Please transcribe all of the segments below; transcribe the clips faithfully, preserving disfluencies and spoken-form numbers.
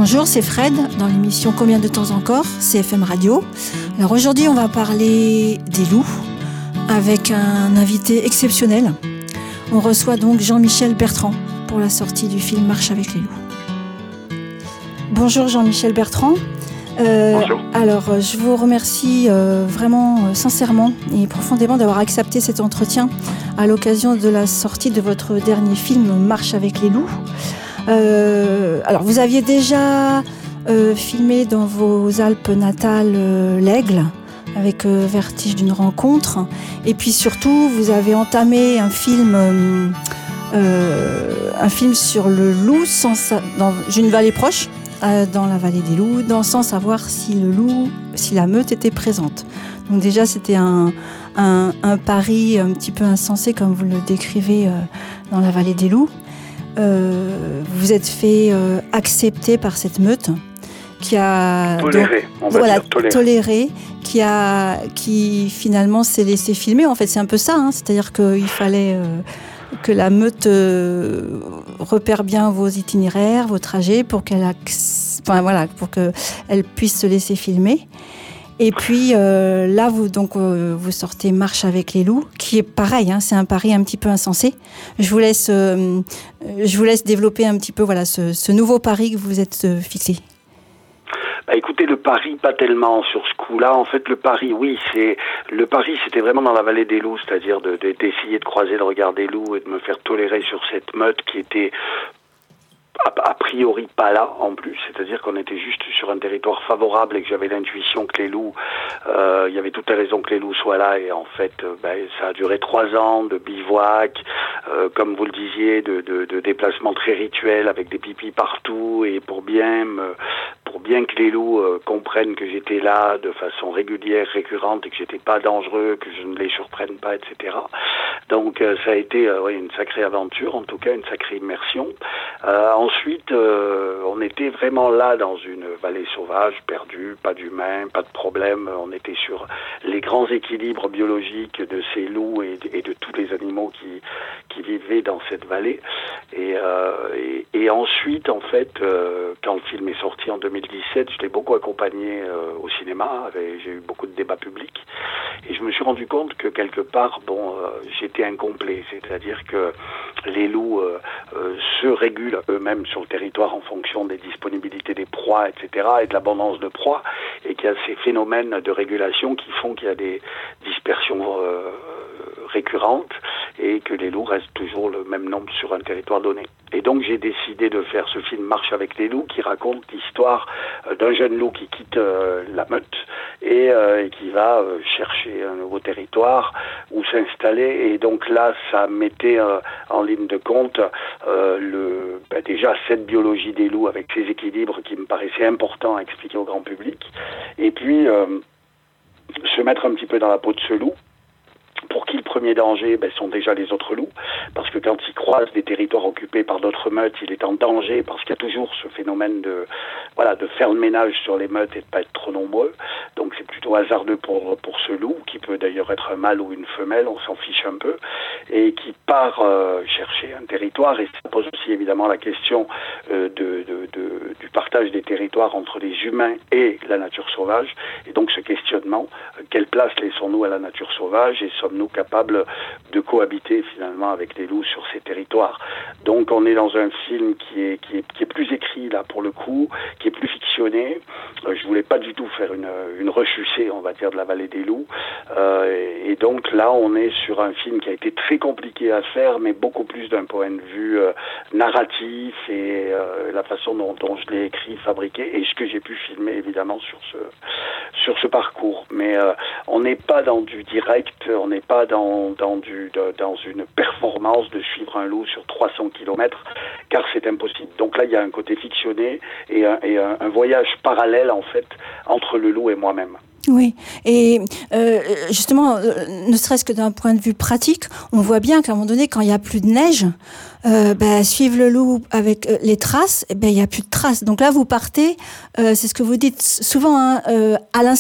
Bonjour, c'est Fred dans l'émission Combien de temps encore, C F M Radio. Alors aujourd'hui, on va parler des loups avec un invité exceptionnel. On reçoit donc Jean-Michel Bertrand pour la sortie du film Marche avec les loups. Bonjour Jean-Michel Bertrand. Euh, Bonjour. Alors, je vous remercie euh, vraiment euh, sincèrement et profondément d'avoir accepté cet entretien à l'occasion de la sortie de votre dernier film Marche avec les loups. Euh, alors, vous aviez déjà euh, filmé dans vos Alpes natales euh, l'Aigle avec euh, Vertige d'une rencontre, et puis surtout, vous avez entamé un film, euh, euh, un film sur le loup sans sa- dans une vallée proche. Dans la vallée des loups, dans, sans savoir si le loup, si la meute était présente. Donc déjà, c'était un, un, un pari un petit peu insensé, comme vous le décrivez euh, dans la vallée des loups. Euh, vous vous êtes fait euh, accepter par cette meute qui a Toléré, donc, on va voilà, dire toléré. toléré, qui a, qui finalement s'est laissé filmer. En fait, c'est un peu ça, hein, c'est-à-dire qu'il fallait euh, que la meute euh, repère bien vos itinéraires, vos trajets, pour qu'elle, acc- enfin voilà, pour que elle puisse se laisser filmer. Et puis euh, là, vous donc euh, vous sortez Marche avec les loups, qui est pareil, hein, c'est un pari un petit peu insensé. Je vous laisse, euh, je vous laisse développer un petit peu, voilà, ce, ce nouveau pari que vous vous êtes euh, fixé. Bah écoutez, le pari, pas tellement sur ce coup-là. En fait, le pari, oui, c'est le pari, c'était vraiment dans la vallée des loups, c'est-à-dire de, de, d'essayer de croiser le regard des loups et de me faire tolérer sur cette meute qui était a, a priori pas là en plus, c'est-à-dire qu'on était juste sur un territoire favorable et que j'avais l'intuition que les loups, euh, il y avait toutes les raisons que les loups soient là, et en fait, euh, ben, ça a duré trois ans de bivouac, euh, comme vous le disiez, de, de, de déplacements très rituels avec des pipis partout, et pour bien me, pour bien que les loups euh, comprennent que j'étais là de façon régulière, récurrente, et que j'étais pas dangereux, que je ne les surprenne pas, et cetera. Donc euh, ça a été euh, ouais, une sacrée aventure, en tout cas une sacrée immersion. Euh, ensuite, euh, on était vraiment là dans une vallée sauvage, perdue, pas d'humains, pas de problème. On était sur les grands équilibres biologiques de ces loups et de, et de tous les animaux qui, qui vivaient dans cette vallée. Et, euh, et, et ensuite, en fait, euh, quand le film est sorti en deux mille dix-sept, je l'ai beaucoup accompagné euh, au cinéma. J'ai eu beaucoup de débats publics. Et je me suis rendu compte que quelque part, bon, euh, j'étais incomplet. C'est-à-dire que les loups euh, euh, se régulent eux-mêmes sur le territoire en fonction des disponibilités des proies, et cetera, et de l'abondance de proies, et qu'il y a ces phénomènes de régulation qui font qu'il y a des dispersions euh, récurrentes, et que les loups restent toujours le même nombre sur un territoire donné. Et donc j'ai décidé de faire ce film Marche avec les loups, qui raconte l'histoire d'un jeune loup qui quitte euh, la meute et, euh, et qui va euh, chercher un nouveau territoire où s'installer. Et donc là, ça mettait euh, en ligne de compte euh, le, ben déjà cette biologie des loups avec ses équilibres qui me paraissait important à expliquer au grand public. Et puis euh, se mettre un petit peu dans la peau de ce loup, pour qui le premier danger ben, sont déjà les autres loups, parce que quand il croise des territoires occupés par d'autres meutes, il est en danger, parce qu'il y a toujours ce phénomène de, voilà, de faire le ménage sur les meutes et de ne pas être trop nombreux. Donc c'est plutôt hasardeux pour, pour ce loup, qui peut d'ailleurs être un mâle ou une femelle, on s'en fiche un peu, et qui part euh, chercher un territoire. Et ça pose aussi évidemment la question euh, de, de, de, du partage des territoires entre les humains et la nature sauvage. Et donc ce questionnement, euh, quelle place laissons-nous à la nature sauvage, et sommes-nous capables de cohabiter finalement avec les loups sur ces territoires. Donc on est dans un film qui est, qui est, qui est plus écrit là pour le coup, qui est plus fictionné. Euh, je voulais pas du tout faire une, une rechucée, on va dire, de la vallée des loups. Euh, et, et donc là on est sur un film qui a été très compliqué à faire, mais beaucoup plus d'un point de vue euh, narratif et euh, la façon dont, dont je l'ai écrit, fabriqué, et ce que j'ai pu filmer évidemment sur ce, sur ce parcours. Mais euh, on n'est pas dans du direct, on n'est pas dans, dans, du, de, dans une performance de suivre un loup sur trois cents kilomètres, car c'est impossible. Donc là, il y a un côté fictionné et un, et un, un voyage parallèle, en fait, entre le loup et moi-même. Oui, et euh, justement, euh, ne serait-ce que d'un point de vue pratique, on voit bien qu'à un moment donné, quand il n'y a plus de neige, euh, bah, suivre le loup avec euh, les traces, eh ben, il n'y a plus de traces. Donc là, vous partez, euh, c'est ce que vous dites souvent, hein, euh, à l'instinct.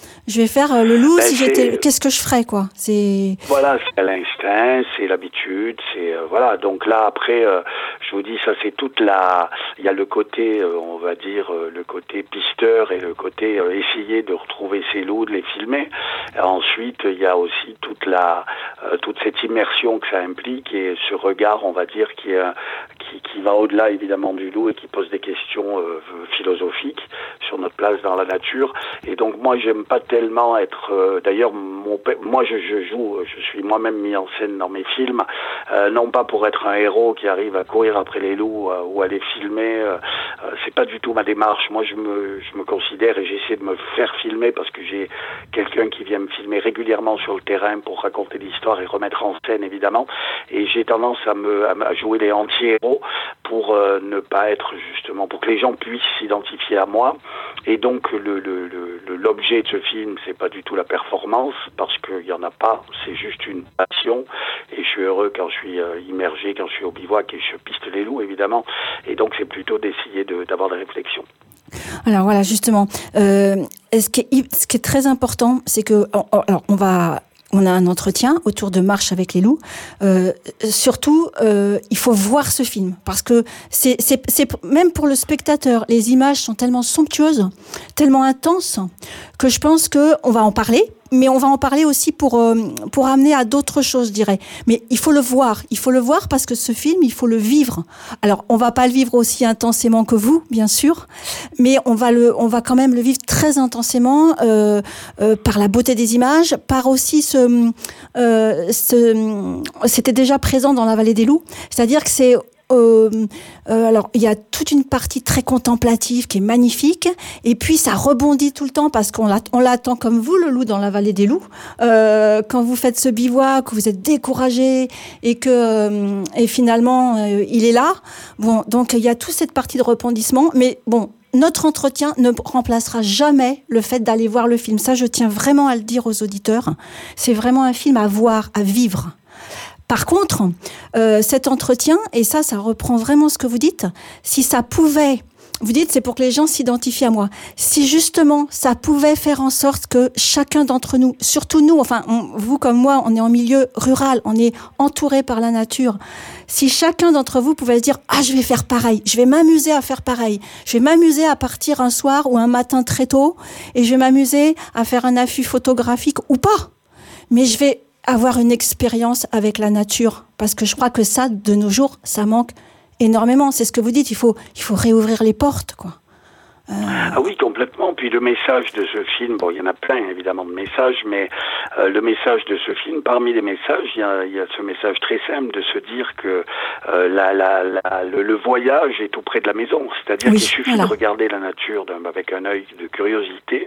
Je vais faire euh, le loup ben, si j'étais. Qu'est-ce que je ferais, quoi? C'est. Voilà, c'est l'instinct, c'est l'habitude, c'est euh, voilà. Donc là, après, euh, je vous dis, ça c'est toute la. Il y a le côté, euh, on va dire, euh, le côté pisteur et le côté euh, essayer de retrouver ces loups, de les filmer. Et ensuite, il y a aussi toute la, euh, toute cette immersion que ça implique et ce regard, on va dire, qui est qui, qui va au-delà évidemment du loup et qui pose des questions euh, philosophiques sur notre place dans la nature. Et donc moi, j'aime pas tellement être. Euh, d'ailleurs, mon, moi, je, je joue, je suis moi-même mis en scène dans mes films, euh, non pas pour être un héros qui arrive à courir après les loups euh, ou à les filmer. Euh, euh, c'est pas du tout ma démarche. Moi, je me, je me considère et j'essaie de me faire filmer parce que j'ai quelqu'un qui vient me filmer régulièrement sur le terrain pour raconter l'histoire et remettre en scène, évidemment. Et j'ai tendance à me, à jouer les anti-héros pour euh, ne pas être justement, pour que les gens puissent s'identifier à moi. Et donc le, le, le, l'objet de ce film, c'est pas du tout la performance, parce qu'il y en a pas, c'est juste une passion. Et je suis heureux quand je suis euh, immergé, quand je suis au bivouac et je piste les loups, évidemment. Et donc c'est plutôt d'essayer de, d'avoir des réflexions. Alors voilà, justement, euh, ce, qui est, ce qui est très important, c'est que, alors on va... On a un entretien autour de Marche avec les loups. Euh, surtout, euh, il faut voir ce film parce que c'est, c'est, c'est même pour le spectateur, les images sont tellement somptueuses, tellement intenses que je pense que on va en parler. Mais on va en parler aussi pour euh, pour amener à d'autres choses, je dirais. Mais il faut le voir, il faut le voir parce que ce film, il faut le vivre. Alors, on va pas le vivre aussi intensément que vous, bien sûr, mais on va le, on va quand même le vivre très intensément euh, euh, par la beauté des images, par aussi ce, euh, ce, c'était déjà présent dans La Vallée des Loups, c'est-à-dire que c'est Euh, euh, alors il y a toute une partie très contemplative qui est magnifique et puis ça rebondit tout le temps parce qu'on l'attend, on l'attend comme vous le loup dans La Vallée des Loups euh, quand vous faites ce bivouac, que vous êtes découragé et que euh, et finalement euh, il est là. Bon, donc il y a toute cette partie de rebondissement, mais bon, notre entretien ne remplacera jamais le fait d'aller voir le film. Ça, je tiens vraiment à le dire aux auditeurs. C'est vraiment un film à voir, à vivre. Par contre, euh, cet entretien, et ça, ça reprend vraiment ce que vous dites, si ça pouvait, vous dites c'est pour que les gens s'identifient à moi, si justement ça pouvait faire en sorte que chacun d'entre nous, surtout nous, enfin on, vous comme moi, on est en milieu rural, on est entouré par la nature, si chacun d'entre vous pouvait se dire « Ah, je vais faire pareil, je vais m'amuser à faire pareil, je vais m'amuser à partir un soir ou un matin très tôt, et je vais m'amuser à faire un affût photographique ou pas, mais je vais... avoir une expérience avec la nature, parce que je crois que ça, de nos jours, ça manque énormément. C'est ce que vous dites, il faut, il faut réouvrir les portes, quoi. Euh... Ah oui, complètement. Puis le message de ce film, bon, il y en a plein évidemment de messages, mais euh, le message de ce film, parmi les messages, il y a, il y a ce message très simple de se dire que euh, la, la, la, le, le voyage est tout près de la maison. C'est-à-dire oui, qu'il suffit voilà. de regarder la nature d'un, avec un œil de curiosité.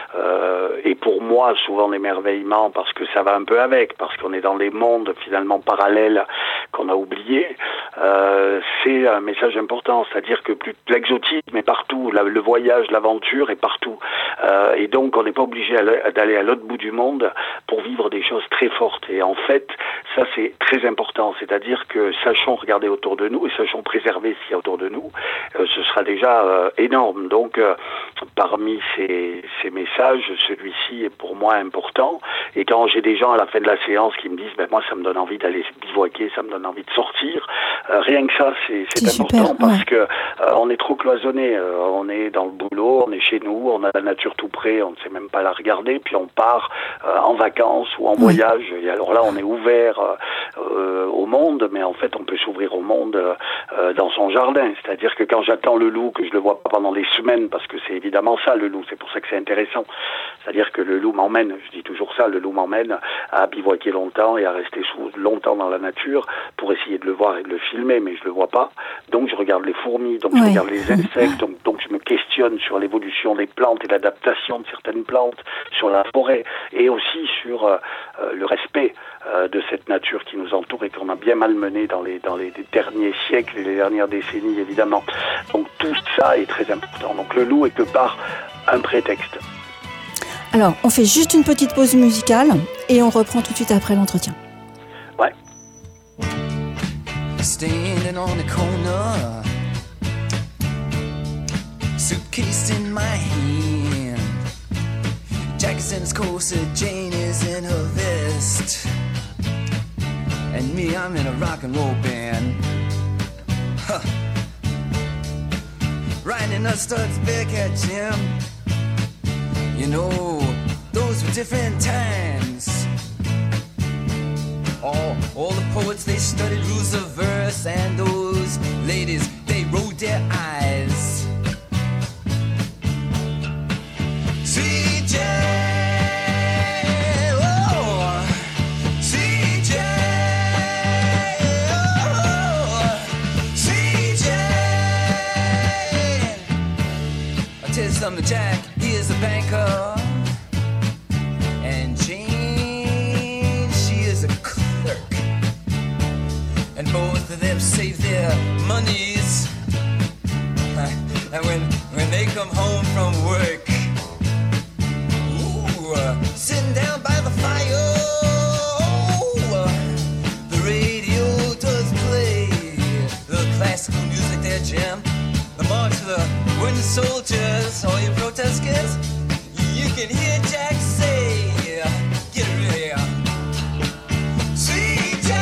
Euh, et pour moi, souvent l'émerveillement, parce que ça va un peu avec, parce qu'on est dans les mondes finalement parallèles qu'on a oubliés, euh, c'est un message important. C'est-à-dire que plus l'exotisme est partout, la, le voyage, l'aventure est partout. Euh, et donc, on n'est pas obligé à d'aller à l'autre bout du monde pour vivre des choses très fortes. Et en fait, ça, c'est très important. C'est-à-dire que sachons regarder autour de nous et sachons préserver ce qu'il y a autour de nous. Euh, ce sera déjà euh, énorme. Donc, euh, parmi ces, ces messages, celui-ci est pour moi important. Et quand j'ai des gens à la fin de la séance qui me disent ben, « moi, ça me donne envie d'aller bivouaquer, ça me donne envie de sortir euh, », rien que ça, c'est, c'est, c'est important super, parce ouais. que euh, on est trop cloisonné. Euh, on est dans le boulot, on est chez nous, on a la nature tout près, on ne sait même pas la regarder, puis on part euh, en vacances ou en oui. voyage, et alors là on est ouvert euh, au monde, mais en fait on peut s'ouvrir au monde euh, dans son jardin, c'est-à-dire que quand j'attends le loup, que je le vois pas pendant des semaines, parce que c'est évidemment ça le loup, c'est pour ça que c'est intéressant, c'est-à-dire que le loup m'emmène, je dis toujours ça, le loup m'emmène à bivouaquer longtemps et à rester longtemps dans la nature pour essayer de le voir et de le filmer, mais je le vois pas, donc je regarde les fourmis, donc oui. je regarde les insectes, donc, donc je me questionne sur l'évolution des plantes et l'adaptation de certaines plantes, sur la forêt et aussi sur euh, le respect euh, de cette nature qui nous entoure et qu'on a bien malmenée dans les, dans les derniers siècles et les dernières décennies évidemment. Donc tout ça est très important. Donc le loup est que par un prétexte. Alors on fait juste une petite pause musicale et on reprend tout de suite après l'entretien. Ouais. Standing on the corner, suitcase in my hand, Jackson's corset, Jane is in her vest, and me, I'm in a rock and roll band. Huh. Riding us studs back at Jim. You know, those were different times. All, all the poets, they studied rules of verse, and those ladies, they rolled their eyes. C J, oh, C J, oh, C J. I'll tell you something, Jack, he is a banker, and Jane, she is a clerk, and both of them save their monies, and when, when they come home from work, Uh, sitting down by the fire, oh, uh, the radio does play the classical music there, Jim. The march of the wooden soldiers, all you protesters, you can hear Jack say, get it real here. C J,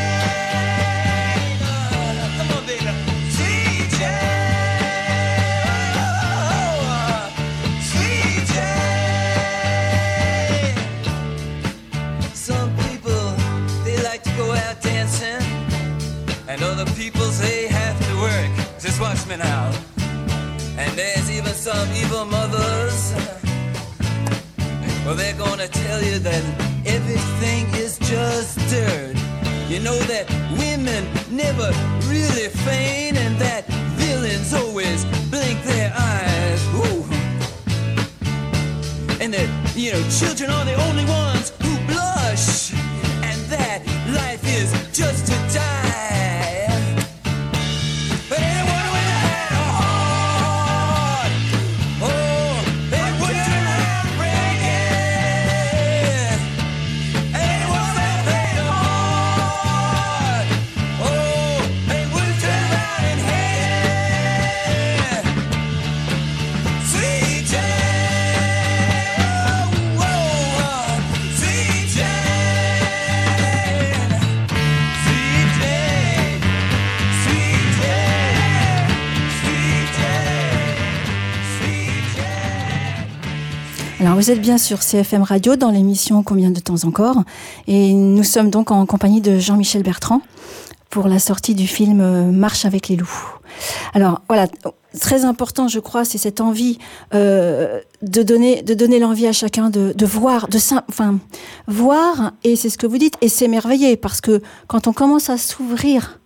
uh, come on, baby. C J, oh, C J. Some people, they like to go out dancing, and other people say have to work. Just watch me now. And there's even some evil mothers, well, they're gonna tell you that everything is just dirt. You know that women never really faint, and that villains always blink their eyes. Ooh. And that, you know, children are the only ones who blush, and that life is just to die. But anyone with a heart, oh, they wouldn't have breaking. Anyone with a heart, oh, they wouldn't turn around and hate. C J. Alors vous êtes bien sur C F M Radio dans l'émission Combien de temps encore, et nous sommes donc en compagnie de Jean-Michel Bertrand pour la sortie du film Marche avec les loups. Alors voilà, très important je crois, c'est cette envie euh, de donner de donner l'envie à chacun de, de voir, de enfin voir, et c'est ce que vous dites, et s'émerveiller, parce que quand on commence à s'ouvrir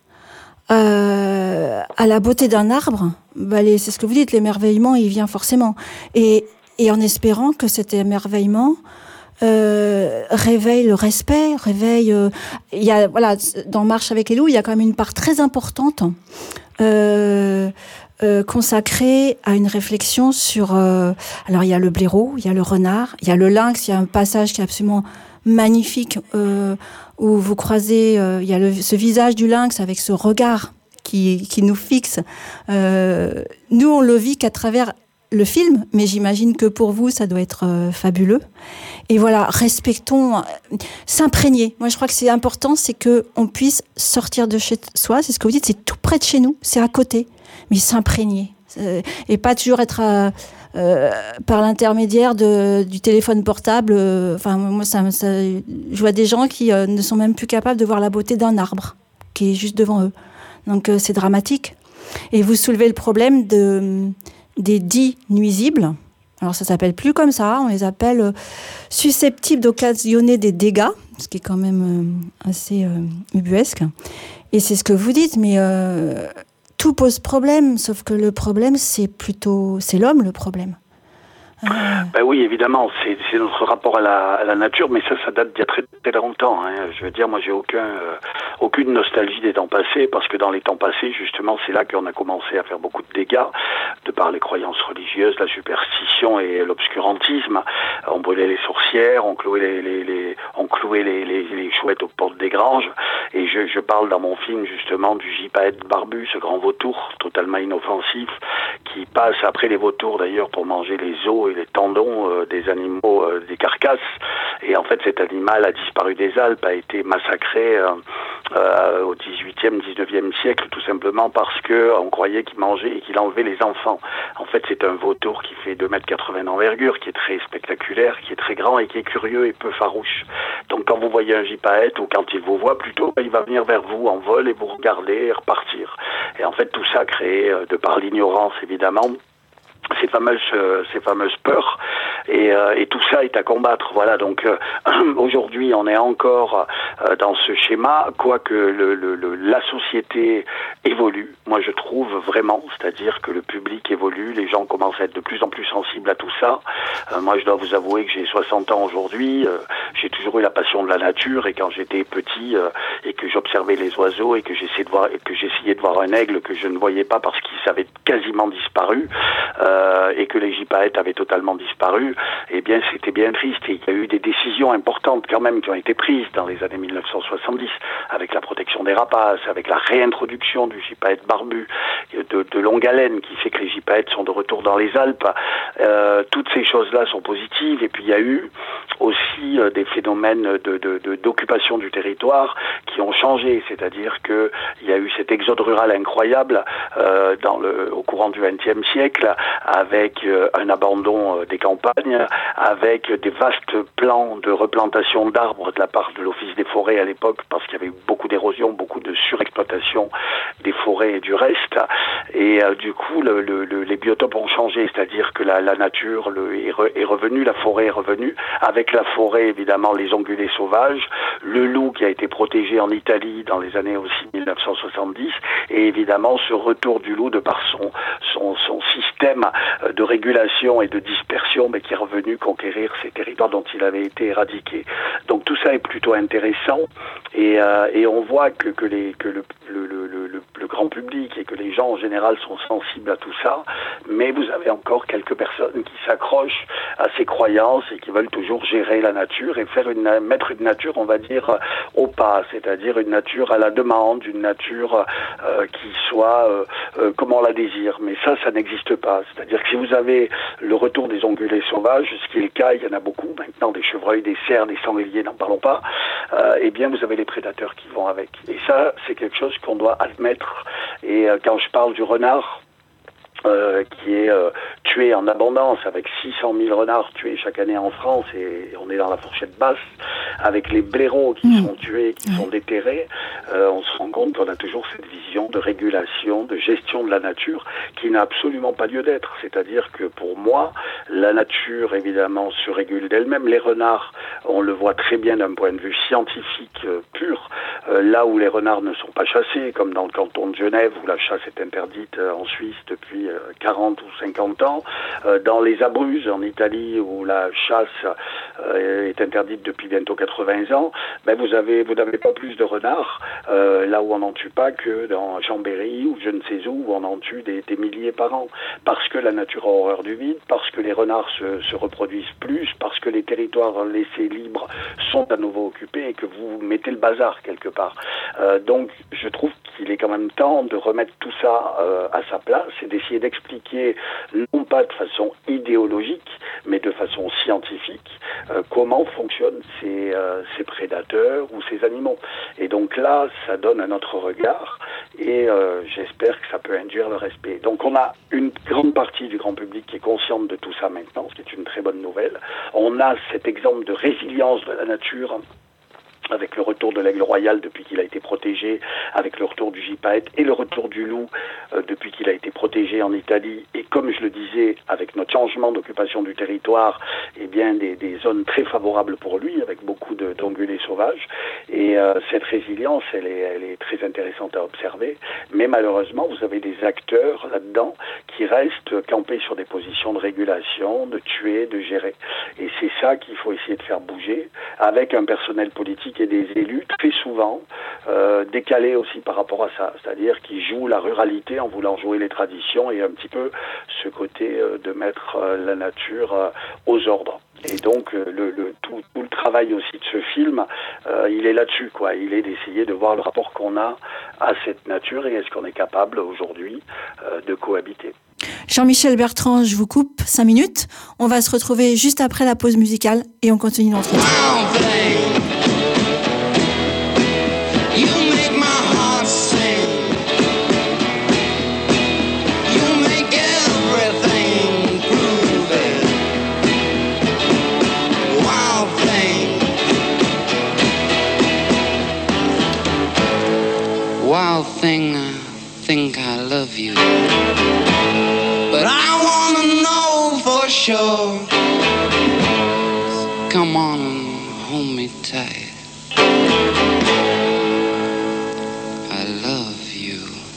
euh, à la beauté d'un arbre, bah les, c'est ce que vous dites, l'émerveillement il vient forcément, et Et en espérant que cet émerveillement euh, réveille le respect, réveille. Euh, il y a voilà, dans Marche avec les loups, il y a quand même une part très importante euh, euh, consacrée à une réflexion sur. Euh, alors il y a le blaireau, il y a le renard, il y a le lynx. Il y a un passage qui est absolument magnifique euh, où vous croisez. Euh, il y a le, ce visage du lynx avec ce regard qui qui nous fixe. Euh, nous, on le vit qu'à travers le film, mais j'imagine que pour vous, ça doit être euh, fabuleux. Et voilà, respectons, euh, s'imprégner. Moi, je crois que c'est important, c'est qu'on puisse sortir de chez soi. C'est ce que vous dites, c'est tout près de chez nous, c'est à côté. Mais s'imprégner. Euh, et pas toujours être à, euh, par l'intermédiaire de, du téléphone portable. Enfin, euh, moi, ça, ça, je vois des gens qui euh, ne sont même plus capables de voir la beauté d'un arbre qui est juste devant eux. Donc, euh, c'est dramatique. Et vous soulevez le problème de... des dits nuisibles. Alors ça s'appelle plus comme ça, on les appelle euh, susceptibles d'occasionner des dégâts, ce qui est quand même euh, assez euh, ubuesque. Et c'est ce que vous dites, mais euh, tout pose problème, sauf que le problème, c'est plutôt, c'est l'homme le problème. Euh... Ben oui, évidemment, c'est, c'est notre rapport à la, à la nature, mais ça, ça date d'il y a très, très longtemps. Hein. Je veux dire, moi, j'ai aucun, euh, aucune nostalgie des temps passés, parce que dans les temps passés, justement, c'est là qu'on a commencé à faire beaucoup de dégâts, de par les croyances religieuses, la superstition et l'obscurantisme. On brûlait les sourcières, on clouait les, les, les on clouait les, les, les chouettes aux portes des granges, et je, je parle dans mon film justement du gypaète barbu, ce grand vautour totalement inoffensif, qui passe après les vautours d'ailleurs pour manger les os et les tendons euh, des animaux, euh, des carcasses. Et en fait, cet animal a disparu des Alpes, a été massacré euh, euh, au dix-huitième, dix-neuvième siècle, tout simplement parce que on croyait qu'il mangeait et qu'il enlevait les enfants. En fait, c'est un vautour qui fait deux mètres quatre-vingts d'envergure, qui est très spectaculaire, qui est très grand et qui est curieux et peu farouche. Donc, quand vous voyez un gypaète, ou quand il vous voit plutôt, il va venir vers vous en vol et vous regarder et repartir. Et en fait, tout ça créé euh, de par l'ignorance, évidemment, ces fameuses euh, ces fameuses peurs, et, euh, et tout ça est à combattre. Voilà, donc euh, aujourd'hui on est encore euh, dans ce schéma, quoique le, le, le, la société évolue, moi je trouve vraiment, c'est-à-dire que le public évolue, les gens commencent à être de plus en plus sensibles à tout ça. Euh, moi je dois vous avouer que j'ai soixante ans aujourd'hui, euh, j'ai toujours eu la passion de la nature, et quand j'étais petit euh, et que j'observais les oiseaux et que j'essayais de voir et que j'essayais de voir un aigle que je ne voyais pas parce qu'il avait quasiment disparu, euh, Euh, et que les gypaètes avaient totalement disparu, eh bien c'était bien triste. Et il y a eu des décisions importantes quand même qui ont été prises dans les années mille neuf cent soixante-dix, avec la protection des rapaces, avec la réintroduction du gypaète barbu de, de longue haleine, qui fait que les gypaètes sont de retour dans les Alpes. Euh, toutes ces choses-là sont positives. Et puis il y a eu aussi euh, des phénomènes de, de, de, d'occupation du territoire qui ont changé, c'est-à-dire que il y a eu cet exode rural incroyable euh, dans le, au courant du vingtième siècle, avec euh, un abandon euh, des campagnes, avec des vastes plans de replantation d'arbres de la part de l'Office des forêts à l'époque, parce qu'il y avait beaucoup d'érosion, beaucoup de surexploitation des forêts et du reste. Et euh, du coup, le, le, le, les biotopes ont changé, c'est-à-dire que la, la nature le, est, re, est revenue, la forêt est revenue, avec la forêt évidemment les ongulés sauvages, le loup qui a été protégé en Italie dans les années aussi mille neuf cent soixante-dix, et évidemment ce retour du loup de par son, son, son système de régulation et de dispersion, mais qui est revenu conquérir ces territoires dont il avait été éradiqué. Donc tout ça est plutôt intéressant, et, euh, et on voit que, que, les, que le, le, le, le, le grand public et que les gens en général sont sensibles à tout ça, mais vous avez encore quelques personnes qui s'accrochent à ces croyances et qui veulent toujours gérer la nature et faire une, mettre une nature, on va dire, au pas, c'est-à-dire une nature à la demande, une nature euh, qui soit euh, euh, comme on la désire. Mais ça, ça n'existe pas. C'est-à-dire que si vous avez le retour des ongulés sauvages, ce qui est le cas, il y en a beaucoup maintenant, des chevreuils, des cerfs, des sangliers, n'en parlons pas, euh, eh bien vous avez les prédateurs qui vont avec. Et ça, c'est quelque chose qu'on doit admettre. Et euh, quand je parle du renard, Euh, qui est euh, tué en abondance, avec six cent mille renards tués chaque année en France, et on est dans la fourchette basse, avec les blaireaux qui mmh. sont tués, qui mmh. sont déterrés, euh, on se rend compte qu'on a toujours cette vision de régulation, de gestion de la nature, qui n'a absolument pas lieu d'être. C'est-à-dire que pour moi, la nature, évidemment, se régule d'elle-même. Les renards, on le voit très bien d'un point de vue scientifique euh, pur, euh, là où les renards ne sont pas chassés, comme dans le canton de Genève, où la chasse est interdite euh, en Suisse depuis quarante ou cinquante ans, euh, dans les Abruzzes en Italie où la chasse euh, est interdite depuis bientôt quatre-vingts ans, ben vous avez vous n'avez pas plus de renards euh, là où on n'en tue pas que dans Chambéry ou je ne sais où, où on en tue des, des milliers par an, parce que la nature a horreur du vide, parce que les renards se, se reproduisent plus, parce que les territoires laissés libres sont à nouveau occupés et que vous mettez le bazar quelque part. Euh, donc je trouve qu'il est quand même temps de remettre tout ça euh, à sa place et d'essayer d'expliquer, non pas de façon idéologique, mais de façon scientifique, euh, comment fonctionnent ces, euh, ces prédateurs ou ces animaux. Et donc là, ça donne un autre regard, et euh, j'espère que ça peut induire le respect. Donc on a une grande partie du grand public qui est consciente de tout ça maintenant, ce qui est une très bonne nouvelle. On a cet exemple de résilience de la nature, avec le retour de l'aigle royal depuis qu'il a été protégé, avec le retour du gypaète et le retour du loup euh, depuis qu'il a été protégé en Italie, et comme je le disais, avec notre changement d'occupation du territoire, eh bien des, des zones très favorables pour lui, avec beaucoup de, d'ongulés sauvages, et euh, cette résilience, elle est, elle est très intéressante à observer, mais malheureusement, vous avez des acteurs là-dedans qui restent campés sur des positions de régulation, de tuer, de gérer, et c'est ça qu'il faut essayer de faire bouger, avec un personnel politique et des élus, très souvent, euh, décalé aussi par rapport à ça, c'est-à-dire qui joue la ruralité en voulant jouer les traditions et un petit peu ce côté euh, de mettre euh, la nature euh, aux ordres. Et donc euh, le, le tout, tout le travail aussi de ce film, euh, il est là-dessus, quoi. Il est d'essayer de voir le rapport qu'on a à cette nature et est-ce qu'on est capable aujourd'hui euh, de cohabiter. Jean-Michel Bertrand, je vous coupe cinq minutes. On va se retrouver juste après la pause musicale et on continue l'entretien. Wild thing, I think I love you, but I wanna know for sure. Come on and hold me tight. I love you.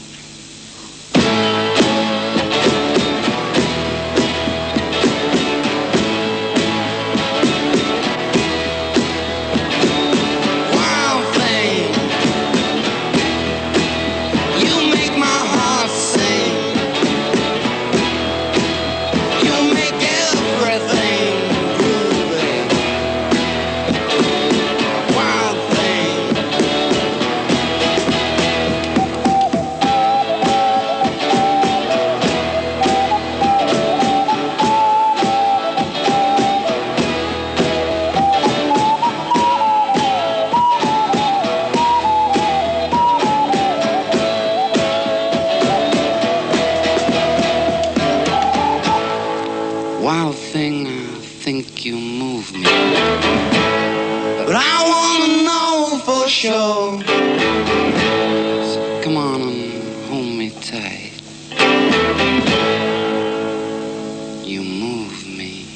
Wild thing, I think you move me, but I wanna know for sure. So come on and hold me tight. You move me.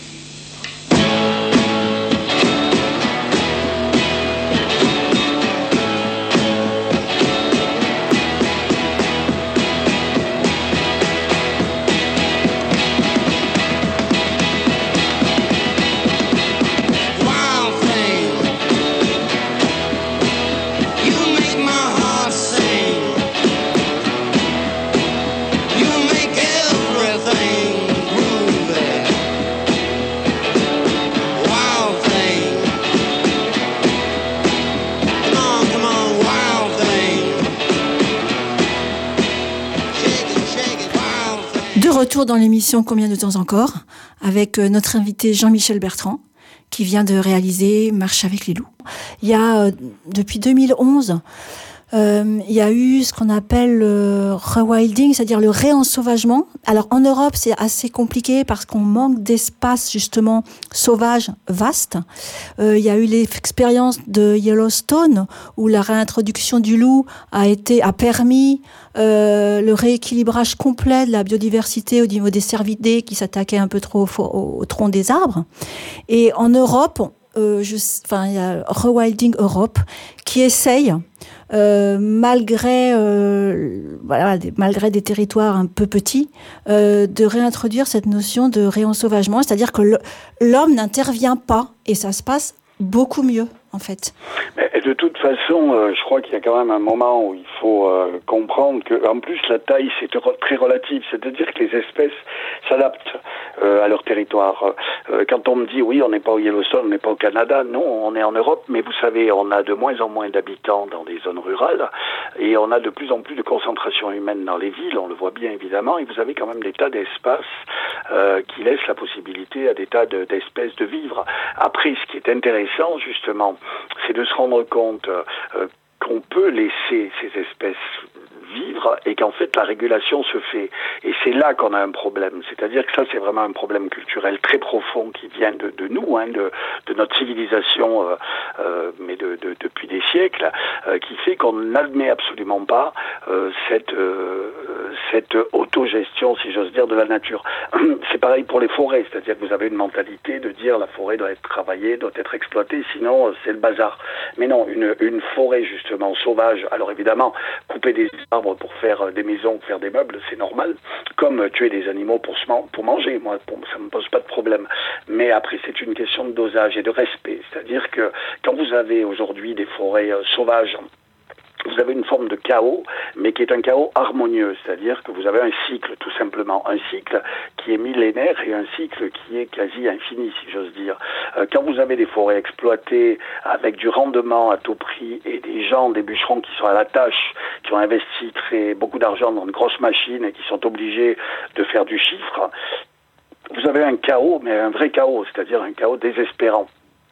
Retour dans l'émission Combien de temps encore avec notre invité Jean-Michel Bertrand qui vient de réaliser Marche avec les loups. Il y a euh, depuis deux mille onze Euh, il y a eu ce qu'on appelle le rewilding, c'est-à-dire le réensauvagement. Alors en Europe, c'est assez compliqué parce qu'on manque d'espace justement sauvage vaste. Euh, il y a eu l'expérience de Yellowstone où la réintroduction du loup a été a permis euh, le rééquilibrage complet de la biodiversité au niveau des cervidés qui s'attaquaient un peu trop au, au, au tronc des arbres. Et en Europe, euh, je, enfin il y a Rewilding Europe qui essaye Euh, malgré euh, voilà, des, malgré des territoires un peu petits, euh, de réintroduire cette notion de réensauvagement, c'est-à-dire que le, l'homme n'intervient pas et ça se passe beaucoup mieux en fait. Mais de toute façon, euh, je crois qu'il y a quand même un moment où il faut euh, comprendre que, en plus, la taille c'est très relative, c'est-à-dire que les espèces s'adaptent euh, à leur territoire. Euh, quand on me dit oui, on n'est pas au Yellowstone, on n'est pas au Canada, non, on est en Europe, mais vous savez, on a de moins en moins d'habitants dans des zones rurales et on a de plus en plus de concentration humaine dans les villes, on le voit bien évidemment, et vous avez quand même des tas d'espaces euh, qui laissent la possibilité à des tas de, d'espèces de vivre. Après, ce qui est intéressant justement, c'est de se rendre compte euh, qu'on peut laisser ces espèces vivre et qu'en fait la régulation se fait. Et c'est là qu'on a un problème. C'est-à-dire que ça, c'est vraiment un problème culturel très profond qui vient de, de nous, hein, de, de notre civilisation, euh, euh, mais de, de, depuis des siècles, euh, qui fait qu'on n'admet absolument pas euh, cette, euh, cette autogestion, si j'ose dire, de la nature. C'est pareil pour les forêts, c'est-à-dire que vous avez une mentalité de dire la forêt doit être travaillée, doit être exploitée, sinon c'est le bazar. Mais non, une, une forêt justement sauvage, alors évidemment, couper des arbres pour faire des maisons, pour faire des meubles, c'est normal, comme tuer des animaux pour, se man- pour manger, moi, pour, ça ne me pose pas de problème. Mais après, c'est une question de dosage et de respect, c'est-à-dire que quand vous avez aujourd'hui des forêts euh, sauvages, vous avez une forme de chaos, mais qui est un chaos harmonieux, c'est-à-dire que vous avez un cycle, tout simplement, un cycle qui est millénaire et un cycle qui est quasi infini, si j'ose dire. Euh, quand vous avez des forêts exploitées avec du rendement à tout prix et des gens, des bûcherons qui sont à la tâche, qui ont investi très beaucoup d'argent dans de grosses machines et qui sont obligés de faire du chiffre, vous avez un chaos, mais un vrai chaos, c'est-à-dire un chaos désespérant.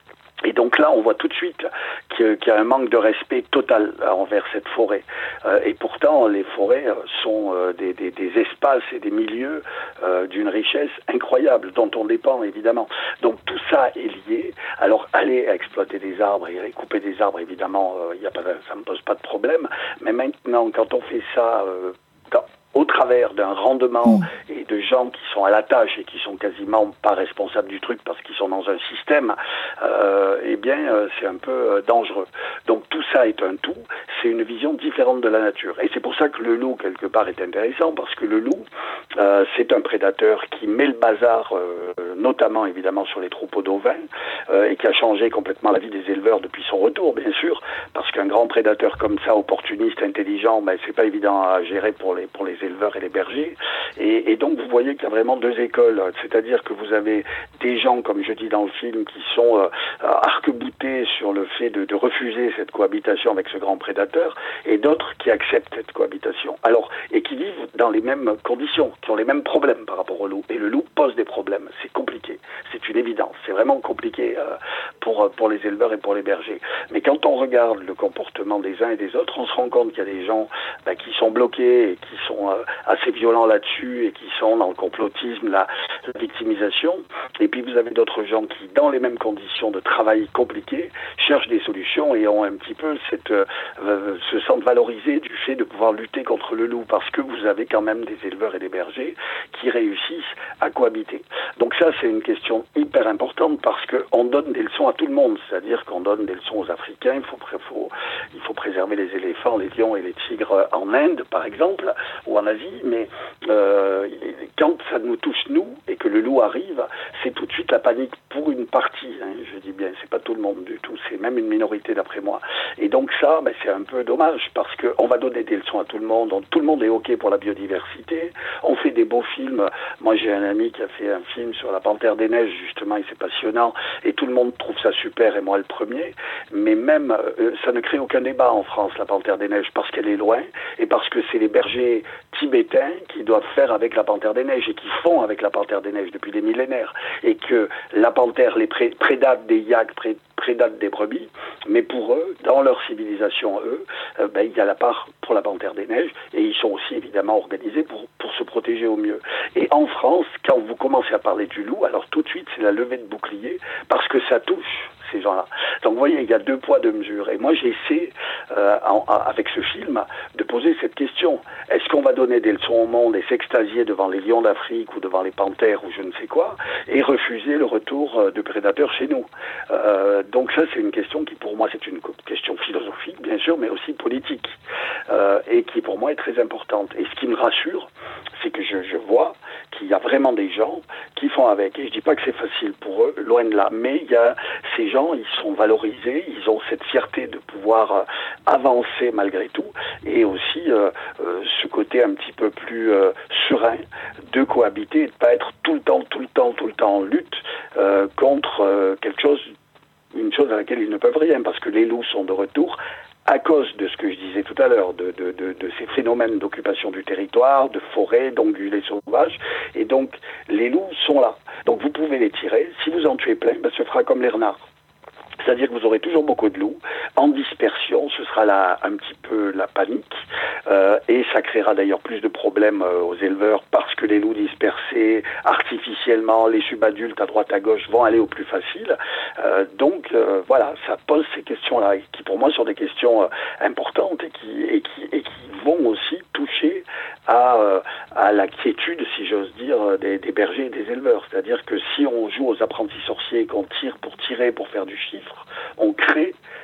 Et donc là, on voit tout de suite qu'il y a un manque de respect total envers cette forêt. Euh, et pourtant, les forêts sont euh, des, des, des espaces et des milieux euh, d'une richesse incroyable, dont on dépend évidemment. Donc tout ça est lié. Alors aller exploiter des arbres et couper des arbres, évidemment, euh, y a pas, ça ne pose pas de problème. Mais maintenant, quand on fait ça... Euh, quand, au travers d'un rendement et de gens qui sont à la tâche et qui sont quasiment pas responsables du truc parce qu'ils sont dans un système, euh, eh bien, euh, c'est un peu euh, dangereux. Donc tout ça est un tout, c'est une vision différente de la nature. Et c'est pour ça que le loup, quelque part, est intéressant, parce que le loup, euh, c'est un prédateur qui met le bazar, euh, notamment, évidemment, sur les troupeaux d'ovins, euh, et qui a changé complètement la vie des éleveurs depuis son retour, bien sûr, parce qu'un grand prédateur comme ça, opportuniste, intelligent, ben, c'est pas évident à gérer pour les, pour les éleveurs et les bergers. Et, et donc, vous voyez qu'il y a vraiment deux écoles. C'est-à-dire que vous avez des gens, comme je dis dans le film, qui sont euh, arc-boutés sur le fait de, de refuser cette cohabitation avec ce grand prédateur, et d'autres qui acceptent cette cohabitation. Alors, et qui vivent dans les mêmes conditions, qui ont les mêmes problèmes par rapport au loup. Et le loup pose des problèmes. C'est compliqué. C'est une évidence. C'est vraiment compliqué euh, pour, pour les éleveurs et pour les bergers. Mais quand on regarde le comportement des uns et des autres, on se rend compte qu'il y a des gens bah, qui sont bloqués et qui sont euh, assez violents là-dessus et qui sont dans le complotisme, la, la victimisation. Et puis vous avez d'autres gens qui, dans les mêmes conditions de travail compliquées, cherchent des solutions et ont un petit peu cette, euh, se sentent valorisés du fait de pouvoir lutter contre le loup, parce que vous avez quand même des éleveurs et des bergers qui réussissent à cohabiter. Donc ça, c'est une question hyper importante, parce qu'on donne des leçons à tout le monde, c'est-à-dire qu'on donne des leçons aux Africains. Il faut, faut, il faut préserver les éléphants, les lions et les tigres en Inde, par exemple, ou en Asie, mais euh, quand ça nous touche, nous, et que le loup arrive, c'est tout de suite la panique pour une partie, hein, je dis bien, c'est pas tout le monde du tout, c'est même une minorité d'après moi. Et donc ça, ben, c'est un peu dommage, parce qu'on va donner des leçons à tout le monde, on, tout le monde est OK pour la biodiversité, on fait des beaux films. Moi, j'ai un ami qui a fait un film sur la Panthère des Neiges, justement, et c'est passionnant, et tout le monde trouve ça super, et moi le premier, mais même, euh, ça ne crée aucun débat en France, la Panthère des Neiges, parce qu'elle est loin, et parce que c'est les bergers tibétains qui doivent faire avec la Panthère des Neiges, et qui font avec la Panthère des Neiges depuis des millénaires, et que la panthère les pré- prédate des yaks, pré- prédate des brebis, mais pour eux, dans leur civilisation, eux, euh, ben, il y a la part pour la Panthère des Neiges, et ils sont aussi évidemment organisés pour, pour se protéger au mieux. Et en France, quand vous commencez à parler du loup, alors tout de suite, c'est la levée de bouclier, parce que ça touche ces gens-là. Donc vous voyez, il y a deux poids, deux mesures. Et moi, j'essaie, euh, en, avec ce film, de poser cette question. Est-ce qu'on va donner des leçons au monde et s'extasier devant les lions d'Afrique ou devant les panthères ou je ne sais quoi, et refuser le retour de prédateurs chez nous? euh, Donc ça, c'est une question qui, pour moi, c'est une question philosophique, bien sûr, mais aussi politique, euh, et qui, pour moi, est très importante. Et ce qui me rassure, c'est que je, je vois qu'il y a vraiment des gens qui font avec. Et je dis pas que c'est facile pour eux, loin de là, mais il y a ces gens, ils sont valorisés, ils ont cette fierté de pouvoir euh, avancer malgré tout, et aussi euh, euh, ce côté un petit peu plus euh, serein de cohabiter et de pas être tout le temps, tout le temps, tout le temps en lutte euh, contre euh, quelque chose, une chose à laquelle ils ne peuvent rien, parce que les loups sont de retour à cause de ce que je disais tout à l'heure, de, de, de, de ces phénomènes d'occupation du territoire, de forêts, d'ongulés sauvages, et donc les loups sont là. Donc vous pouvez les tirer, si vous en tuez plein, ben, ce fera comme les renards. C'est-à-dire que vous aurez toujours beaucoup de loups en dispersion, ce sera là un petit peu la panique, euh, et ça créera d'ailleurs plus de problèmes euh, aux éleveurs, parce que les loups dispersés artificiellement, les subadultes à droite à gauche vont aller au plus facile. Euh, donc euh, voilà, ça pose ces questions-là, qui pour moi sont des questions euh, importantes et qui, et, qui, et qui vont aussi toucher à, euh, à la quiétude, si j'ose dire, des, des bergers et des éleveurs. C'est-à-dire que si on joue aux apprentis sorciers, qu'on tire pour tirer, pour faire du chiffre, on crée finalement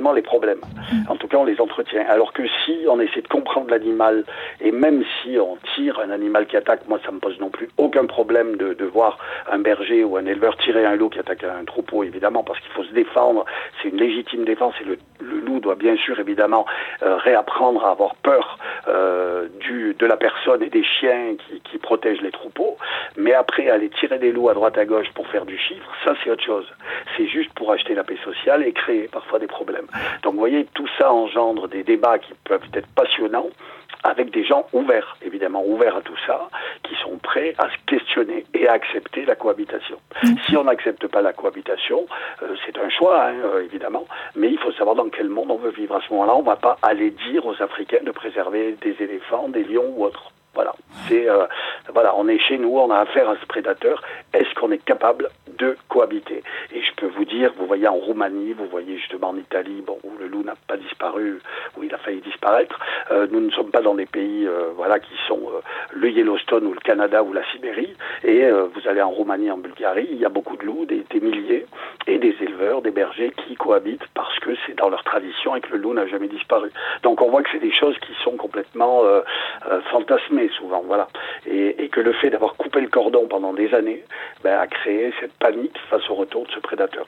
finalement les problèmes. En tout cas, on les entretient. Alors que si on essaie de comprendre l'animal, et même si on tire un animal qui attaque, moi ça me pose non plus aucun problème de, de voir un berger ou un éleveur tirer un loup qui attaque un troupeau, évidemment, parce qu'il faut se défendre, c'est une légitime défense, et le, le loup doit bien sûr, évidemment, euh, réapprendre à avoir peur euh, du, de la personne et des chiens qui, qui protègent les troupeaux, mais après, aller tirer des loups à droite à gauche pour faire du chiffre, ça c'est autre chose. C'est juste pour acheter la paix sociale et créer parfois des problèmes. Donc vous voyez, tout ça engendre des débats qui peuvent être passionnants, avec des gens ouverts, évidemment, ouverts à tout ça, qui sont prêts à se questionner et à accepter la cohabitation. Mmh. Si on n'accepte pas la cohabitation, euh, c'est un choix, hein, euh, évidemment, mais il faut savoir dans quel monde on veut vivre. À ce moment-là, on ne va pas aller dire aux Africains de préserver des éléphants, des lions ou autres. Voilà, c'est euh, voilà, on est chez nous, on a affaire à ce prédateur. Est-ce qu'on est capable de cohabiter? Et je peux vous dire, vous voyez en Roumanie, vous voyez justement en Italie, bon, où le loup n'a pas disparu, où il a failli disparaître. Euh, nous ne sommes pas dans des pays, euh, voilà, qui sont euh, le Yellowstone ou le Canada ou la Sibérie. Et euh, vous allez en Roumanie, en Bulgarie, il y a beaucoup de loups, des, des milliers, et des éleveurs, des bergers qui cohabitent parce que c'est dans leur tradition et que le loup n'a jamais disparu. Donc on voit que c'est des choses qui sont complètement euh, euh, fantasmées souvent, voilà, et, et que le fait d'avoir coupé le cordon pendant des années ben, a créé cette panique face au retour de ce prédateur.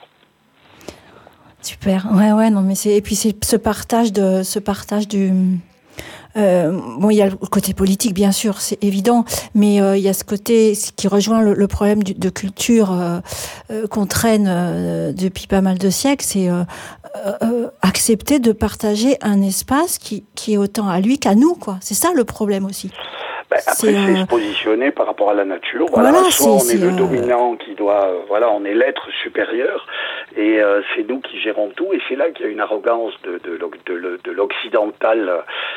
Super, ouais, ouais, non, mais c'est et puis c'est ce partage de ce partage du. Euh, bon, il y a le côté politique, bien sûr, c'est évident, mais euh, il y a ce côté qui rejoint le, le problème du, de culture euh, euh, qu'on traîne euh, depuis pas mal de siècles, c'est euh, euh, accepter de partager un espace qui, qui est autant à lui qu'à nous, quoi. C'est ça le problème aussi. Ben, après, c'est, c'est euh... se positionner par rapport à la nature. Voilà, voilà soit c'est, on est, c'est le euh... dominant qui doit, euh, voilà, on est l'être supérieur, et euh, c'est nous qui gérons tout. Et c'est là qu'il y a une arrogance de, de, de, de l'occidental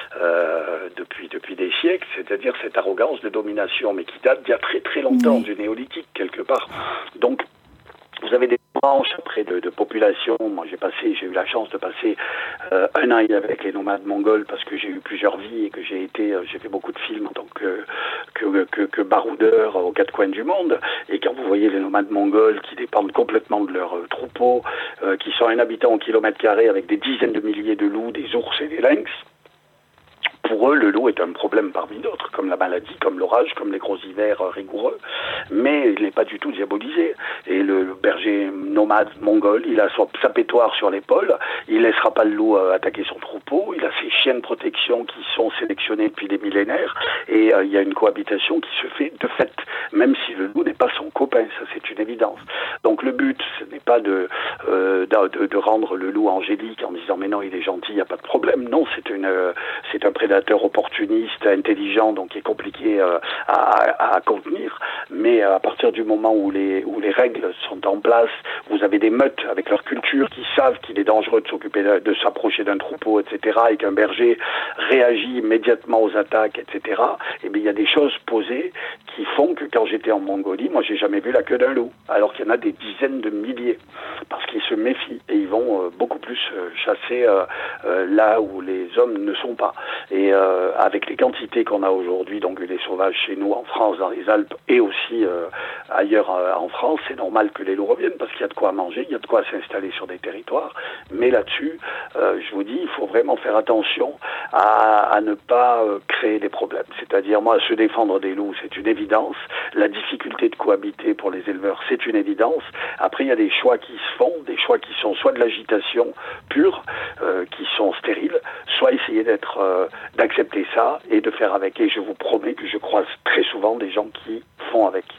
euh, depuis depuis des siècles, c'est-à-dire cette arrogance de domination, mais qui date d'il y a très très longtemps, oui. du néolithique quelque part. Donc vous avez des branches après de, de population. Moi, j'ai passé, j'ai eu la chance de passer euh, un an avec les nomades mongols parce que j'ai eu plusieurs vies et que j'ai été, euh, j'ai fait beaucoup de films en tant que que, que, que baroudeur aux quatre coins du monde. Et quand vous voyez les nomades mongols qui dépendent complètement de leurs euh, troupeaux, euh, qui sont un habitant au kilomètre carré avec des dizaines de milliers de loups, des ours et des lynx. Pour eux, le loup est un problème parmi d'autres, comme la maladie, comme l'orage, comme les gros hivers rigoureux, mais il n'est pas du tout diabolisé. Et le, le berger nomade mongol, il a son, sa pétoire sur l'épaule, il laissera pas le loup euh, attaquer son troupeau, il a ses chiens de protection qui sont sélectionnés depuis des millénaires, et euh, il y a une cohabitation qui se fait de fait, même si le loup n'est pas son copain, ça c'est une évidence. Donc le but, ce n'est pas de, euh, de, de rendre le loup angélique en disant mais non, il est gentil, il n'y a pas de problème. Non, c'est, une, euh, c'est un prédateur opportuniste, intelligent, donc qui est compliqué euh, à, à contenir. Mais à partir du moment où les, où les règles sont en place, vous avez des meutes avec leur culture qui savent qu'il est dangereux de s'occuper de, de s'approcher d'un troupeau, et cetera, et qu'un berger réagit immédiatement aux attaques, et cetera. Et bien il y a des choses posées qui font que quand j'étais en Mongolie, moi j'ai jamais vu la queue d'un loup, alors qu'il y en a des dizaines de milliers, parce qu'ils se méfient et ils vont euh, beaucoup plus euh, chasser euh, euh, là où les hommes ne sont pas. Et euh, avec les quantités qu'on a aujourd'hui d'ongulés sauvages chez nous en France, dans les Alpes et aussi euh, ailleurs euh, en France, c'est normal que les loups reviennent parce qu'il y a de quoi manger, il y a de quoi s'installer sur des territoires. Mais là-dessus, euh, je vous dis, il faut vraiment faire attention à, à ne pas euh, créer des problèmes. C'est-à-dire, moi, se défendre des loups, c'est une évidence. La difficulté de cohabiter pour les éleveurs, c'est une évidence. Après, il y a des choix qui se font, des choix qui sont soit de l'agitation pure, euh, qui sont stériles, soit essayer d'être euh, d'accepter ça et de faire avec. Et je vous promets que je croise très souvent des gens qui font avec.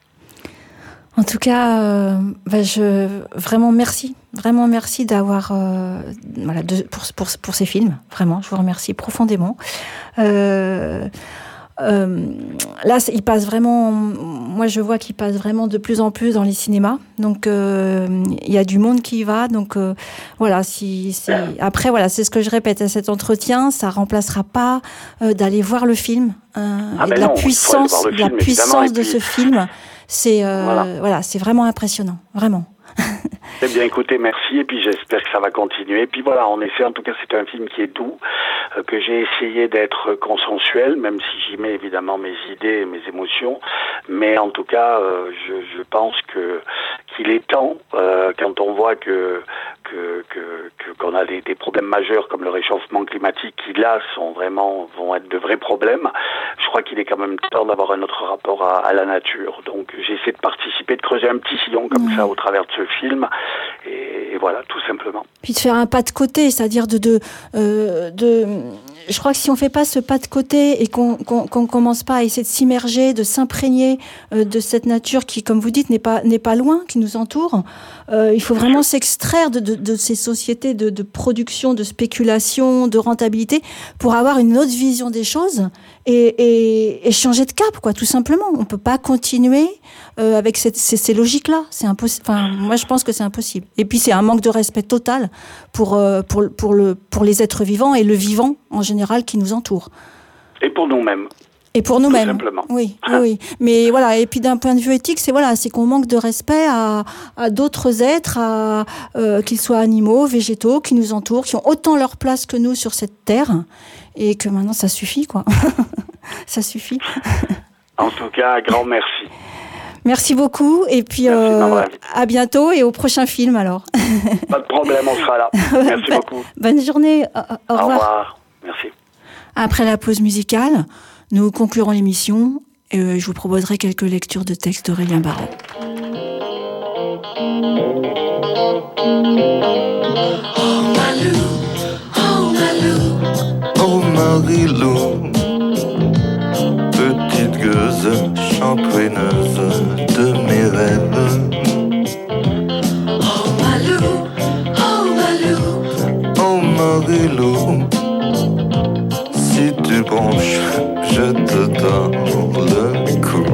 En tout cas, euh, bah je vraiment merci, vraiment merci d'avoir euh, voilà de, pour pour pour ces films. Vraiment, je vous remercie profondément. Euh, euh, là, il passe vraiment. Moi, je vois qu'il passe vraiment de plus en plus dans les cinémas. Donc, euh, il y a du monde qui y va. Donc, euh, voilà. Si, si après, voilà, c'est ce que je répète à cet entretien. Ça remplacera pas euh, d'aller voir le film. Euh, ah et ben de la non, puissance, film, de la puissance de puis... ce film. C'est euh, voilà. voilà, c'est vraiment impressionnant, vraiment. Eh bien, écoutez, merci, et puis j'espère que ça va continuer. Et puis voilà, en effet, en tout cas, c'est un film qui est doux, euh, que j'ai essayé d'être consensuel, même si j'y mets évidemment mes idées et mes émotions. Mais en tout cas, euh, je, je pense que qu'il est temps, euh, quand on voit que, que, que, que qu'on a des, des problèmes majeurs comme le réchauffement climatique, qui là sont vraiment vont être de vrais problèmes. Je crois qu'il est quand même temps d'avoir un autre rapport à, à la nature. Donc j'essaie de participer, de creuser un petit sillon comme ouais. ça au travers de ce film, et, et voilà, tout simplement. Puis de faire un pas de côté, c'est-à-dire de de, euh, de je crois que si on fait pas ce pas de côté et qu'on qu'on, qu'on commence pas à essayer de s'immerger, de s'imprégner euh, de cette nature qui, comme vous dites, n'est pas n'est pas loin, qui nous entoure, euh, il faut vraiment s'extraire de, de de ces sociétés de de production, de spéculation, de rentabilité, pour avoir une autre vision des choses et et, et changer de cap, quoi, tout simplement. On peut pas continuer euh, avec cette, ces, ces logiques-là. C'est impossible. Enfin, moi, je pense que c'est impossible. Et puis, c'est un manque de respect total pour euh, pour pour le pour les êtres vivants et le vivant en général qui nous entoure. Et pour nous-mêmes. Et pour nous-mêmes. Tout simplement. Oui, oui, oui. Mais voilà. Et puis d'un point de vue éthique, c'est voilà, c'est qu'on manque de respect à, à d'autres êtres, à, euh, qu'ils soient animaux, végétaux, qui nous entourent, qui ont autant leur place que nous sur cette terre, et que maintenant ça suffit, quoi. Ça suffit. En tout cas, grand merci. Merci beaucoup, et puis euh, à bientôt et au prochain film alors. Pas de problème, on sera là. Merci beaucoup. Bonne journée. Au, au revoir. Au revoir. Merci. Après la pause musicale, nous conclurons l'émission et euh, je vous proposerai quelques lectures de textes d'Aurélien Barraud. Oh Malou, oh Malou, oh Marilou, petite gueuse, champouineuse de mes rêves. Oh Malou, oh Malou, oh Marilou, si tu bronches, je te donne le coup.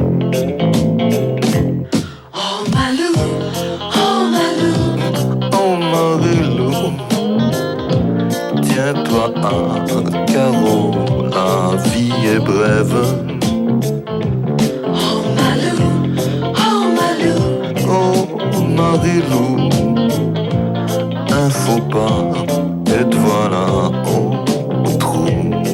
Oh Malou, oh Malou, oh Marilou, tiens-toi à carreau, la vie est brève. Oh Malou, oh Malou, oh Marilou, un faux pas, et te voilà au trou.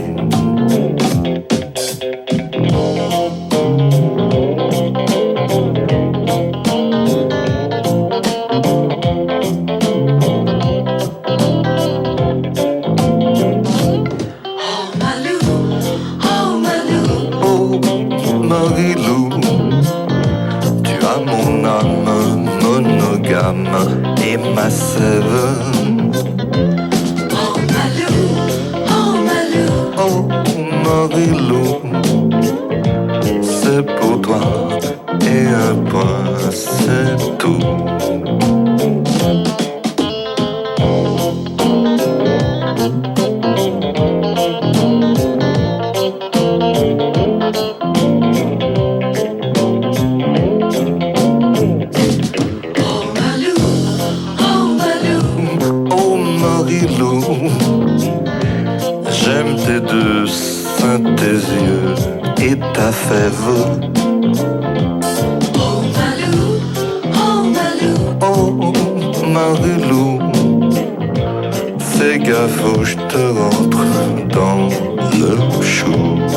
Et ma sève. Oh Malou, oh Malou, oh Marilou, c'est pour toi et un point, c'est tout. J'aime tes deux seins, tes yeux et ta fève. Oh Malou, oh Malou, oh Marilou, fais gaffe ou je te rentre dans le chou.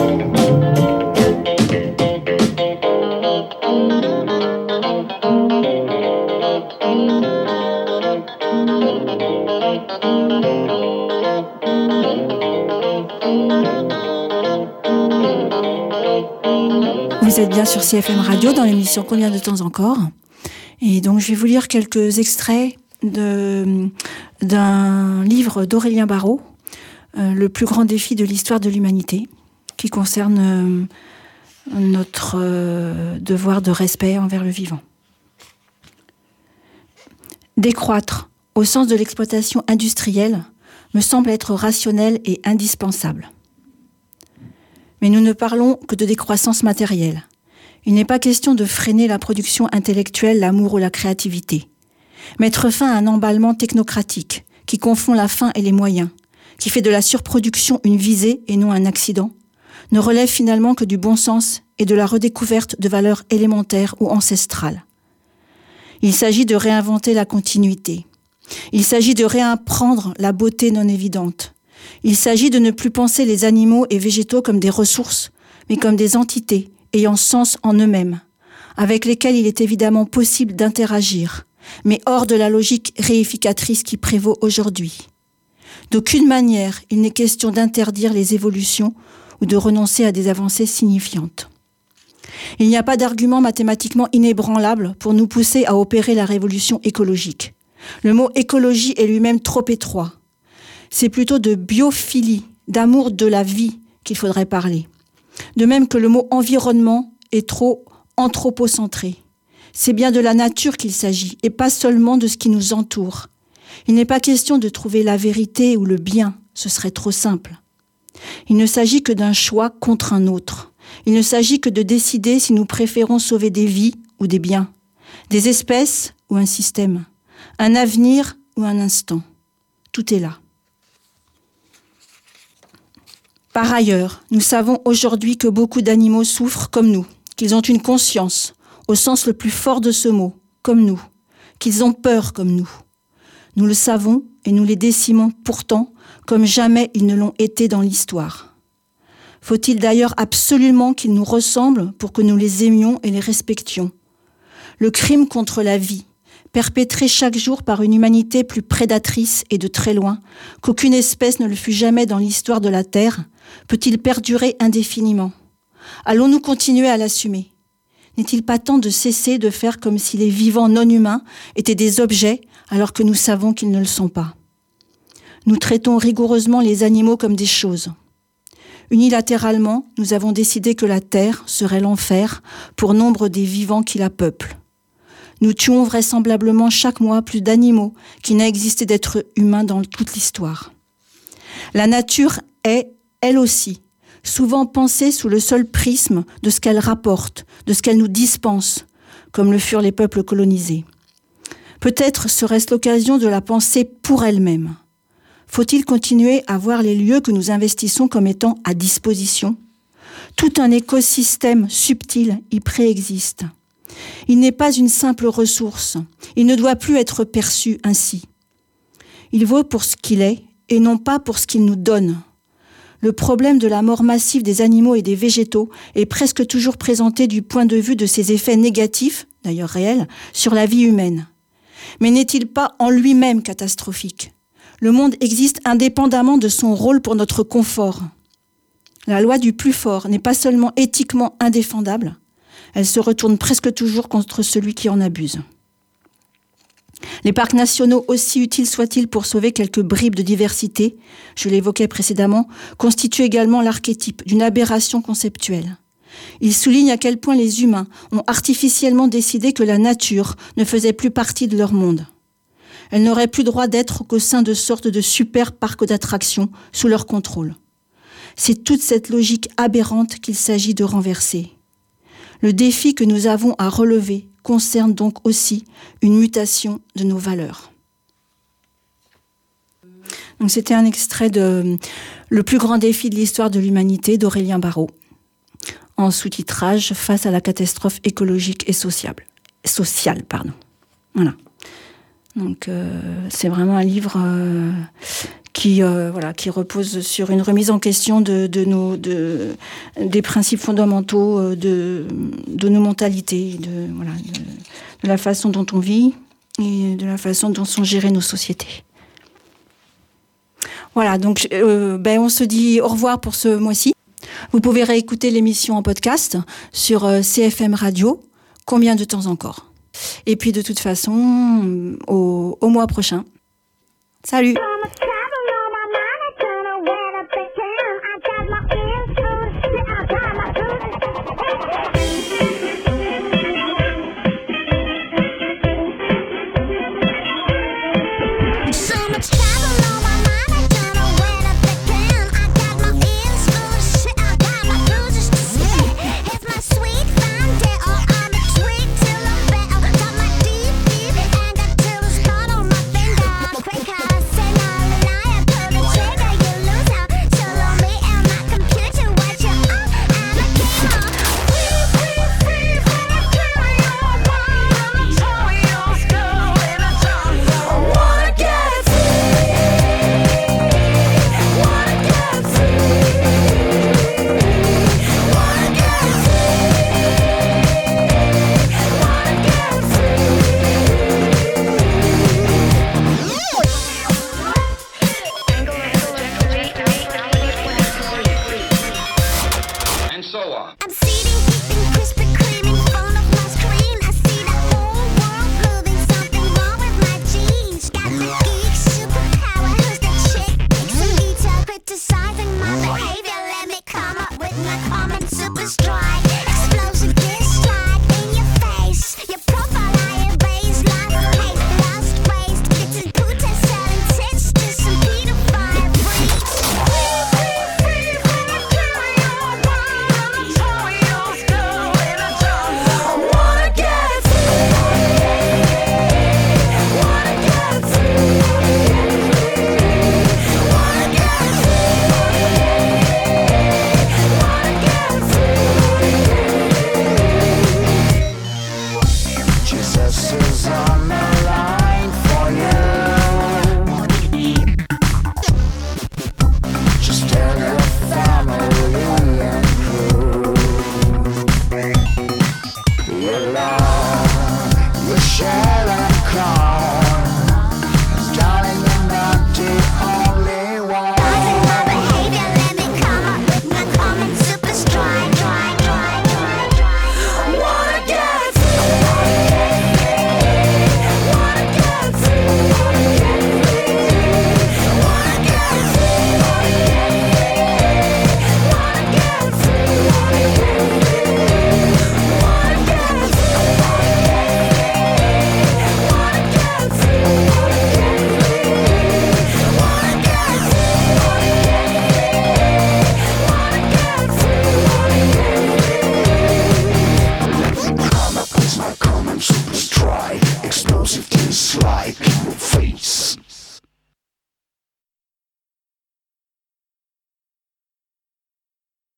Vous êtes bien sur C F M Radio dans l'émission Combien de temps encore ? Et donc je vais vous lire quelques extraits de, d'un livre d'Aurélien Barraud, euh, Le plus grand défi de l'histoire de l'humanité, qui concerne euh, notre euh, devoir de respect envers le vivant. Décroître, au sens de l'exploitation industrielle, me semble être rationnel et indispensable. Mais nous ne parlons que de décroissance matérielle. Il n'est pas question de freiner la production intellectuelle, l'amour ou la créativité. Mettre fin à un emballement technocratique qui confond la fin et les moyens, qui fait de la surproduction une visée et non un accident, ne relève finalement que du bon sens et de la redécouverte de valeurs élémentaires ou ancestrales. Il s'agit de réinventer la continuité. Il s'agit de réapprendre la beauté non évidente. Il s'agit de ne plus penser les animaux et végétaux comme des ressources, mais comme des entités ayant sens en eux-mêmes, avec lesquels il est évidemment possible d'interagir, mais hors de la logique réificatrice qui prévaut aujourd'hui. D'aucune manière, il n'est question d'interdire les évolutions ou de renoncer à des avancées signifiantes. Il n'y a pas d'argument mathématiquement inébranlable pour nous pousser à opérer la révolution écologique. Le mot écologie est lui-même trop étroit. C'est plutôt de biophilie, d'amour de la vie qu'il faudrait parler. De même que le mot environnement est trop anthropocentré. C'est bien de la nature qu'il s'agit, et pas seulement de ce qui nous entoure. Il n'est pas question de trouver la vérité ou le bien, ce serait trop simple. Il ne s'agit que d'un choix contre un autre. Il ne s'agit que de décider si nous préférons sauver des vies ou des biens, des espèces ou un système, un avenir ou un instant. Tout est là. Par ailleurs, nous savons aujourd'hui que beaucoup d'animaux souffrent comme nous, qu'ils ont une conscience, au sens le plus fort de ce mot, comme nous, qu'ils ont peur comme nous. Nous le savons et nous les décimons pourtant comme jamais ils ne l'ont été dans l'histoire. Faut-il d'ailleurs absolument qu'ils nous ressemblent pour que nous les aimions et les respections ? Le crime contre la vie, perpétré chaque jour par une humanité plus prédatrice et de très loin, qu'aucune espèce ne le fut jamais dans l'histoire de la Terre, peut-il perdurer indéfiniment ? Allons-nous continuer à l'assumer ? N'est-il pas temps de cesser de faire comme si les vivants non humains étaient des objets alors que nous savons qu'ils ne le sont pas ? Nous traitons rigoureusement les animaux comme des choses. Unilatéralement, nous avons décidé que la Terre serait l'enfer pour nombre des vivants qui la peuplent. Nous tuons vraisemblablement chaque mois plus d'animaux qu'il n'a existé d'êtres humains dans toute l'histoire. La nature est, elle aussi, souvent pensée sous le seul prisme de ce qu'elle rapporte, de ce qu'elle nous dispense, comme le furent les peuples colonisés. Peut-être serait-ce l'occasion de la penser pour elle-même. Faut-il continuer à voir les lieux que nous investissons comme étant à disposition ? Tout un écosystème subtil y préexiste. Il n'est pas une simple ressource. Il ne doit plus être perçu ainsi. Il vaut pour ce qu'il est et non pas pour ce qu'il nous donne. Le problème de la mort massive des animaux et des végétaux est presque toujours présenté du point de vue de ses effets négatifs, d'ailleurs réels, sur la vie humaine. Mais n'est-il pas en lui-même catastrophique ? Le monde existe indépendamment de son rôle pour notre confort. La loi du plus fort n'est pas seulement éthiquement indéfendable, elle se retourne presque toujours contre celui qui en abuse. Les parcs nationaux, aussi utiles soient-ils pour sauver quelques bribes de diversité, je l'évoquais précédemment, constituent également l'archétype d'une aberration conceptuelle. Ils soulignent à quel point les humains ont artificiellement décidé que la nature ne faisait plus partie de leur monde. Elle n'aurait plus droit d'être qu'au sein de sortes de super parcs d'attractions sous leur contrôle. C'est toute cette logique aberrante qu'il s'agit de renverser. Le défi que nous avons à relever concerne donc aussi une mutation de nos valeurs. Donc c'était un extrait de Le plus grand défi de l'histoire de l'humanité d'Aurélien Barraud, en sous-titrage Face à la catastrophe écologique et sociale. Sociale, pardon. Voilà. Donc euh, c'est vraiment un livre euh, qui euh, voilà qui repose sur une remise en question de, de nos de des principes fondamentaux de de nos mentalités, de voilà de, de la façon dont on vit et de la façon dont sont gérées nos sociétés. Voilà, donc euh, ben on se dit au revoir pour ce mois-ci. Vous pouvez réécouter l'émission en podcast sur euh, C F M Radio. Combien de temps encore ? Et puis de toute façon, au, au mois prochain. Salut! Say la la strike.